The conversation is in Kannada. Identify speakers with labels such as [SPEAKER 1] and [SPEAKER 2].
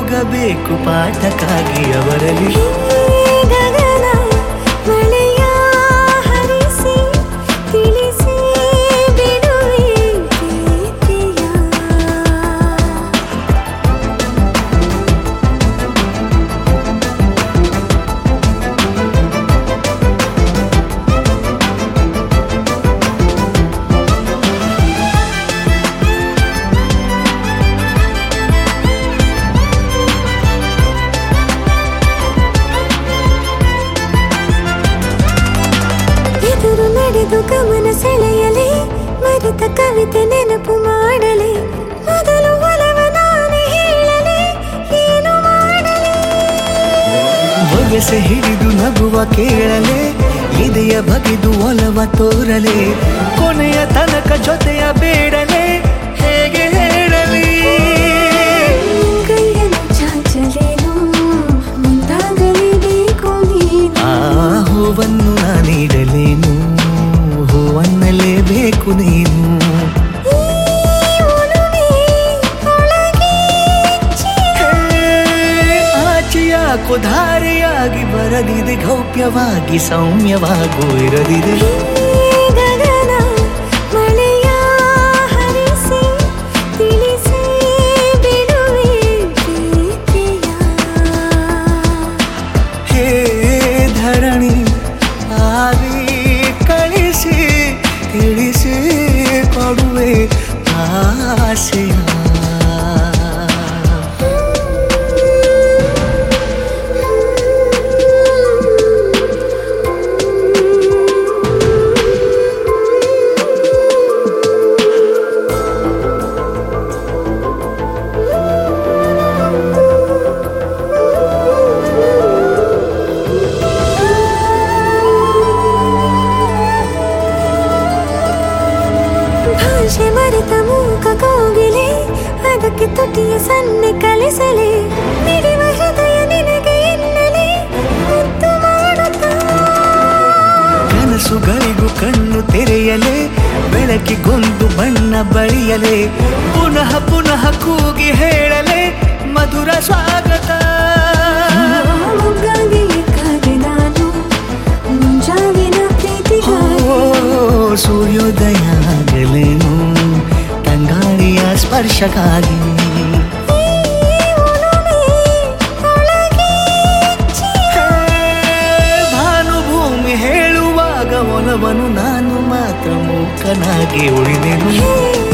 [SPEAKER 1] ಹೋಗಬೇಕು ಪಾಠಕ್ಕಾಗಿ ಅವರಲ್ಲಿ.
[SPEAKER 2] ಗಮನ ಸೆಳೆಯಲಿ ಮರೆತ ಕವಿತೆ ನೆನಪು ಮಾಡಲಿ ಮೊದಲು ಒಲವ ನಾನೇ ಹೇಳಲಿ ಏನು ಮಾಡಲಿ.
[SPEAKER 1] ಬಗೆಸೆ ಹಿಡಿದು ನಗುವ ಕೇಳಲೆ ಇದೆಯ ಬಗೆದು ಒಲವ ತೋರಲೆ ಕೊನೆಯ ತನಕ ಜೊತೆಯ ಬೇಡಲೆ ಹೇಗೆ ಹೇಳಲಿ.
[SPEAKER 2] ಕೈಯನ್ನು ಚಾಚಲೇನು ಮುಂದಾಗಲೇಬೇಕು ನೀನು.
[SPEAKER 1] ಆ ಹೂವನ್ನು ನಾನೀಡಲೇನು ಹೂವನ್ನಲೇಬೇಕು ನೀನು. ಆಚೆಯಾಕೋ ಧಾರೆಯಾಗಿ ಬರದಿದೆ ಗೌಪ್ಯವಾಗಿ ಸೌಮ್ಯವಾಗೂ ಇರದಿದೆ. ಹೇ ಧರಣಿ ಆವಿ ಕಳಿಸಿ ತಿಳಿಸಿ ಕೊಡುವೆ ಆಸೆಯ.
[SPEAKER 2] ಭಾಷೆ ಮರೆತ ಮೂಕ ಕೋಗಿಲೆ ಅದಕ್ಕೆ ತುಟಿಯ ಸನ್ನೆ ಕಲಿಸಲೆ ಮಿಡಿವ ಹೃದಯ ನಿನಗೆ ಎನ್ನಲೆ ಮುದ್ದು ಮಾಡುತ್ತಾ.
[SPEAKER 1] ಕನಸುಗಳಿಗೂ ಕಣ್ಣು ತೆರೆಯಲೆ ಬೆಳಕಿಗೊಂದು ಬಣ್ಣ ಬಳಿಯಲೆ ಪುನಃ ಪುನಃ ಕೂಗಿ ಹೇಳಲೆ ಮಧುರ ಸ್ವಾಗತ.
[SPEAKER 2] ಮುಗ್ಗಾಗಿ ಕಾದೆ ನಾನು ಮುಂಜಾವಿನ ಪ್ರೀತಿಗಾಗಿ.
[SPEAKER 1] ಸೂರ್ಯೋದಯ ಆಗಲೇನು ತಂಗಾಳಿಯ ಸ್ಪರ್ಶಕ್ಕಾಗಿ. ಭಾನುಭೂಮಿ ಹೇಳುವಾಗ ಒಲವನು ನಾನು ಮಾತ್ರ ಮೂಕನಾಗಿ ಉಳಿದೆನು.